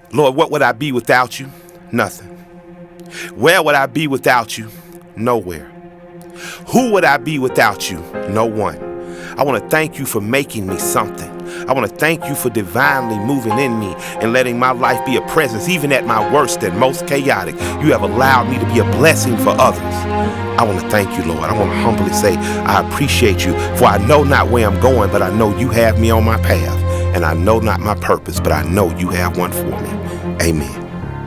Lord, what would I be without you? Nothing. Where would I be without you? Nowhere. Who would I be without you? No one. I want to thank you for making me something. I want to thank you for divinely moving in me and letting my life be a presence, even at my worst and most chaotic. You have allowed me to be a blessing for others. I want to thank you, Lord. I want to humbly say I appreciate you, for I know not where I'm going, but I know you have me on my path. And I know not my purpose, but I know you have one for me. Amen.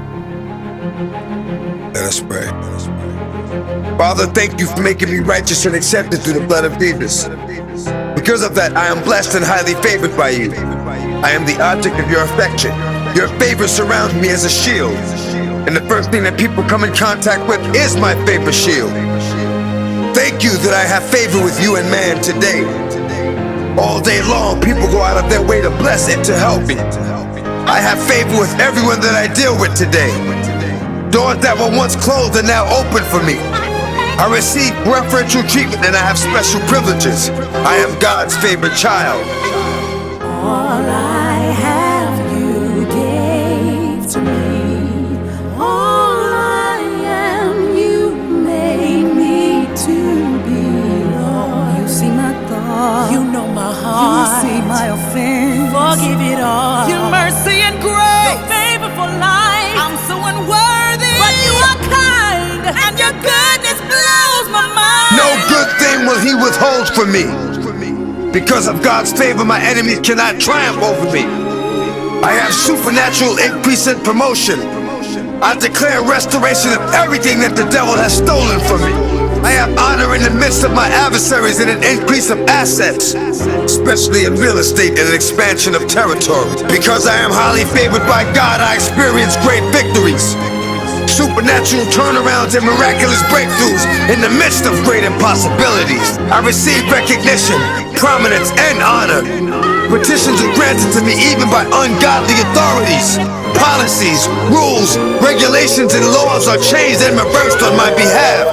Let us pray. Father, thank you for making me righteous and accepted through the blood of Jesus. Because of that, I am blessed and highly favored by you. I am the object of your affection. Your favor surrounds me as a shield. And the first thing that people come in contact with is my favor shield. Thank you that I have favor with you and man today. All day long, people go out of their way to bless and to help me. I have favor with everyone that I deal with today. Doors that were once closed are now open for me. I receive preferential treatment and I have special privileges. I am God's favorite child. All I have you gave to me. All I am you made me to be, Lord. You see my thoughts. You know my heart. You see my offense. Forgive it all. Your mercy and grace. Your favor for life. I'm so unworthy, but you are kind, and your goodness blows my mind. No good thing will he withhold from me. Because of God's favor, my enemies cannot triumph over me. I have supernatural increase and promotion. I declare restoration of everything that the devil has stolen from me. I have honor in the midst of my adversaries and an increase of assets, especially in real estate and an expansion of territory. Because I am highly favored by God, I experience great victories, supernatural turnarounds and miraculous breakthroughs in the midst of great impossibilities. I receive recognition, prominence, and honor. Petitions are granted to me even by ungodly authorities. Policies, rules, regulations, and laws are changed and reversed on my behalf.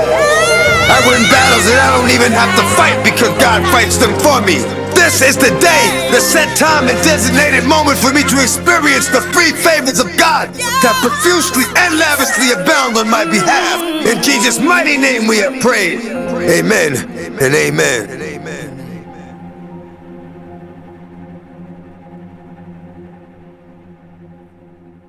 I win battles and I don't even have to fight because God fights them for me. This is the day, the set time and designated moment for me to experience the free favors of God that profusely and lavishly abound on my behalf. In Jesus' mighty name we have prayed. Amen and amen.